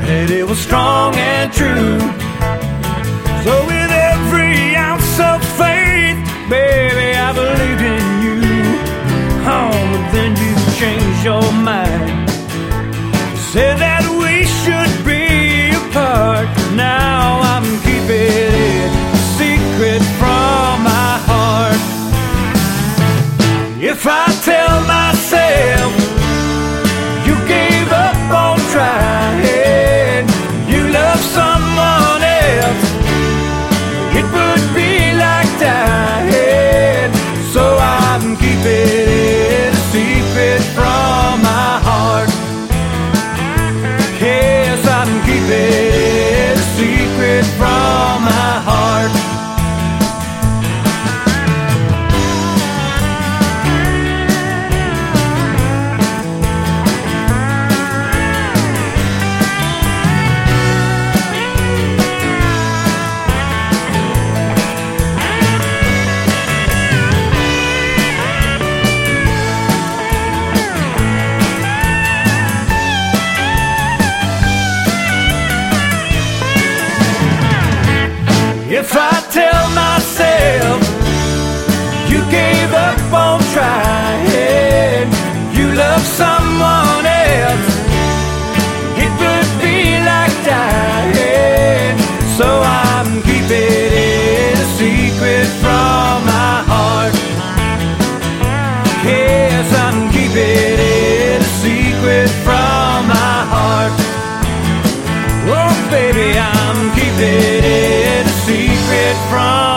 that it was strong and true. So with every ounce of faith, baby, I believed in you. Oh, but then you changed your mind, said that we should be apart. Now I'm keeping it a secret from my heart. If I tell myself you gave up on trying, you love someone else, it would be like dying. So I'm keeping it a secret from my heart. Yes, I'm keeping it a secret from my heart. If I tell myself you gave up on trying, you love someone else, it would be like dying. So I'm keeping it a secret from my heart. Yes, I'm keeping it a secret from my heart. Oh baby, I'm keeping it a secret from